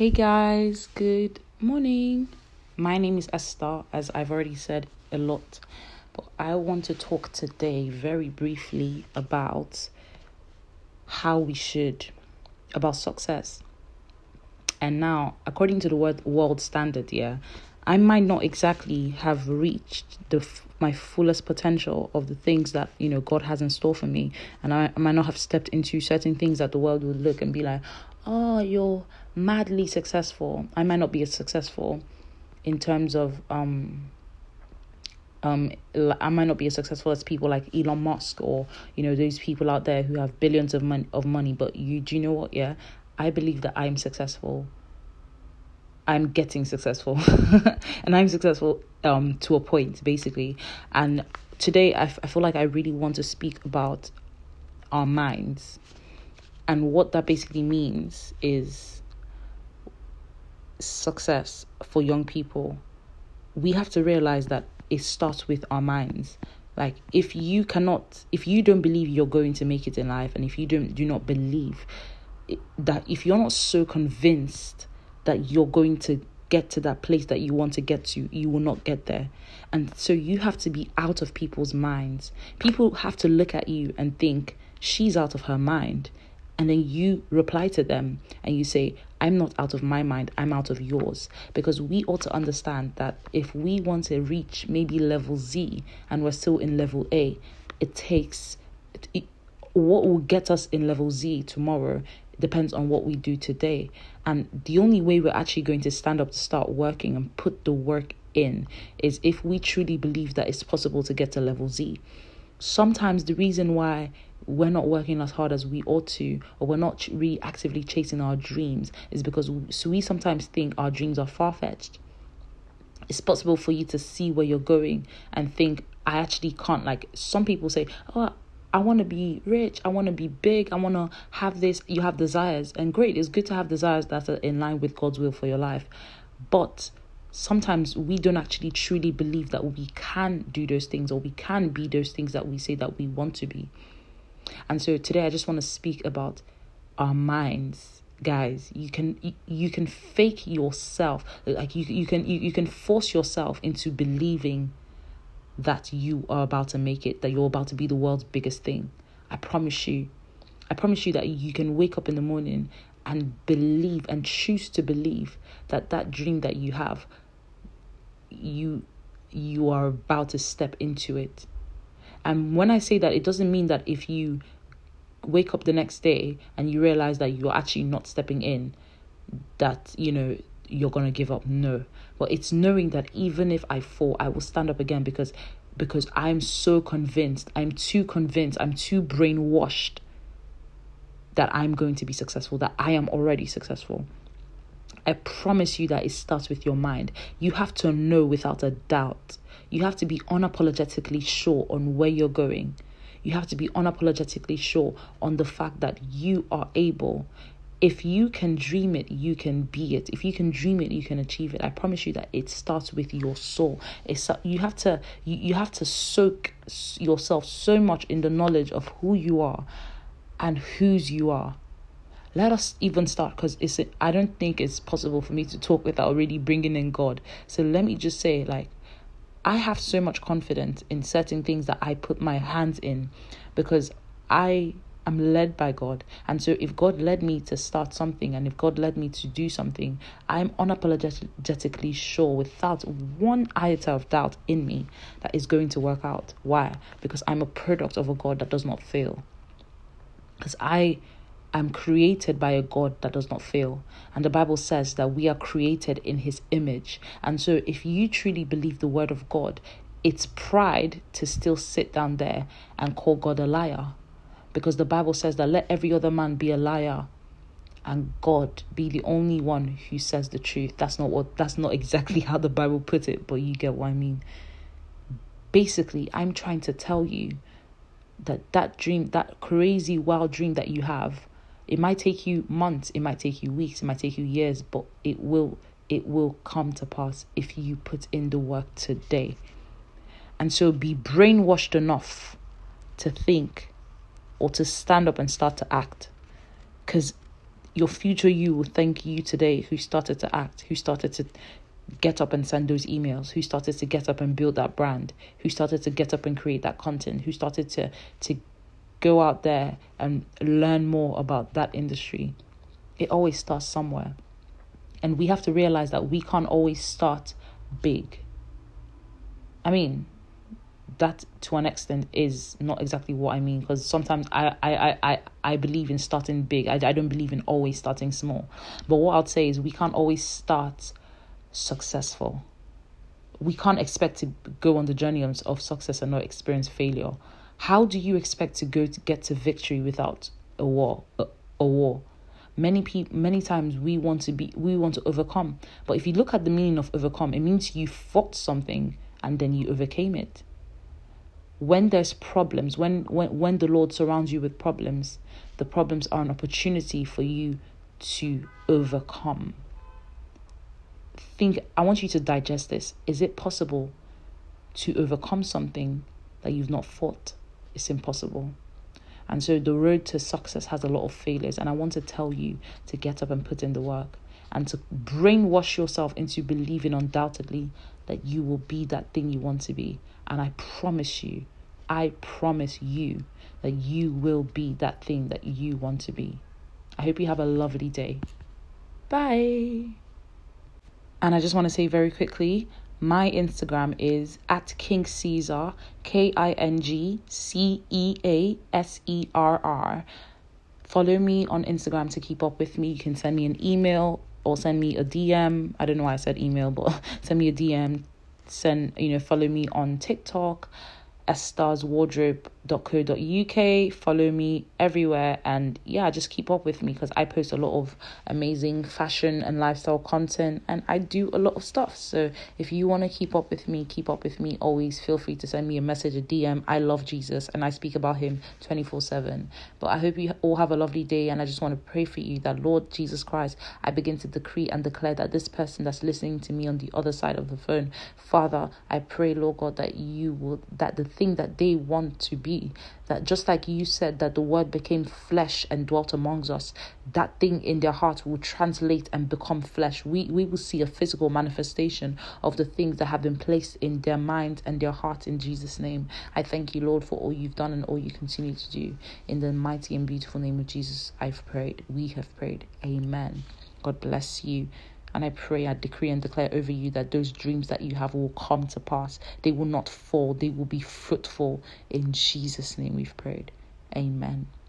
Hey guys, good morning. My name is Esther, as I've already said a lot, but I want to talk today very briefly about about success. And now, according to the world standard, I might not exactly have reached my fullest potential of the things that, God has in store for me. And I might not have stepped into certain things that the world would look and be like, oh, you're madly successful. I might not be as successful in terms of, I might not be as successful as people like Elon Musk or, those people out there who have billions of money. But do you know what? Yeah, I believe that I'm successful. I'm getting successful and I'm successful to a point, basically. And today I feel like I really want to speak about our minds. And what that basically means is success for young people. We have to realize that it starts with our minds. Like, if you don't believe you're going to make it in life, and if you do not believe that, if you're not so convinced that you're going to get to that place that you want to get to, you will not get there. And so you have to be out of people's minds. People have to look at you and think, she's out of her mind. And then you reply to them and you say, I'm not out of my mind, I'm out of yours. Because we ought to understand that if we want to reach maybe level Z and we're still in level A, what will get us in level Z tomorrow depends on what we do today. And the only way we're actually going to stand up to start working and put the work in is if we truly believe that it's possible to get to level Z. Sometimes the reason why we're not working as hard as we ought to, or we're not really actively chasing our dreams, is because we sometimes think our dreams are far-fetched. It's possible for you to see where you're going and think, I actually can't. Like, some people say, oh, I want to be rich, I want to be big, I want to have this. You have desires, and great, it's good to have desires that are in line with God's will for your life. But sometimes we don't actually truly believe that we can do those things, or we can be those things that we say that we want to be. And so today I just want to speak about our minds. Guys, you can fake yourself. Like, you can force yourself into believing that you are about to make it, that you're about to be the world's biggest thing. I promise you that you can wake up in the morning and believe and choose to believe that dream that you have, you are about to step into it. And when I say that, it doesn't mean that if you wake up the next day and you realize that you're actually not stepping in, that, you're going to give up. No. But it's knowing that even if I fall, I will stand up again because I'm so convinced, I'm too brainwashed that I'm going to be successful, that I am already successful. I promise you that it starts with your mind. You have to know without a doubt. You have to be unapologetically sure on where you're going. You have to be unapologetically sure on the fact that you are able. If you can dream it, you can be it. If you can dream it, you can achieve it. I promise you that it starts with your soul. You have to soak yourself so much in the knowledge of who you are and whose you are. Let us even start, because I don't think it's possible for me to talk without really bringing in God. So let me just say, I have so much confidence in certain things that I put my hands in, because I am led by God. And so if God led me to start something, and if God led me to do something, I'm unapologetically sure, without one iota of doubt in me, that it's going to work out. Why? Because I'm a product of a God that does not fail. Because I'm created by a God that does not fail. And the Bible says that we are created in his image. And so if you truly believe the word of God, it's pride to still sit down there and call God a liar. Because the Bible says that let every other man be a liar and God be the only one who says the truth. That's not exactly how the Bible puts it, but you get what I mean. Basically, I'm trying to tell you that dream, that crazy wild dream that you have, it might take you months, it might take you weeks, it might take you years, but it will come to pass if you put in the work today. And so be brainwashed enough to think, or to stand up and start to act. Because Your future you will thank you today who started to act, who started to get up and send those emails, who started to get up and build that brand, who started to get up and create that content, who started to go out there and learn more about that industry. It always starts somewhere. And we have to realize that we can't always start big. I mean, that to an extent is not exactly what I mean, because sometimes I believe in starting big. I don't believe in always starting small. But what I'd say is we can't always start successful. We can't expect to go on the journey of success and not experience failure. How do you expect to get to victory without a war? Many times we want to overcome. But if you look at the meaning of overcome, it means you fought something and then you overcame it. When there's problems, when the Lord surrounds you with problems, the problems are an opportunity for you to overcome. I want you to digest this. Is it possible to overcome something that you've not fought? It's impossible. And so the road to success has a lot of failures. And I want to tell you to get up and put in the work and to brainwash yourself into believing undoubtedly that you will be that thing you want to be. And I promise you that you will be that thing that you want to be. I hope you have a lovely day. Bye. And I just want to say very quickly, my Instagram is @KingCaesar, KingCeasarr. Follow me on Instagram to keep up with me. You can send me an email or send me a DM. I don't know why I said email, but send me a DM. Follow me on TikTok, estarswardrobe.co.uk. Follow me everywhere, and just keep up with me because I post a lot of amazing fashion and lifestyle content, and I do a lot of stuff. So if you want to keep up with me, always feel free to send me a message, a DM. I love Jesus and I speak about him 24/7. But I hope you all have a lovely day, and I just want to pray for you that Lord Jesus Christ, I begin to decree and declare that this person that's listening to me on the other side of the phone, Father, I pray, Lord God, that the thing that they want to be, that just like you said that the word became flesh and dwelt amongst us, that thing in their heart will translate and become flesh. We will see a physical manifestation of the things that have been placed in their mind and their heart in Jesus' name. I thank you, Lord, for all you've done and all you continue to do. In the mighty and beautiful name of Jesus, we have prayed. Amen. God bless you. And I pray, I decree and declare over you that those dreams that you have will come to pass. They will not fall. They will be fruitful. In Jesus' name we've prayed. Amen.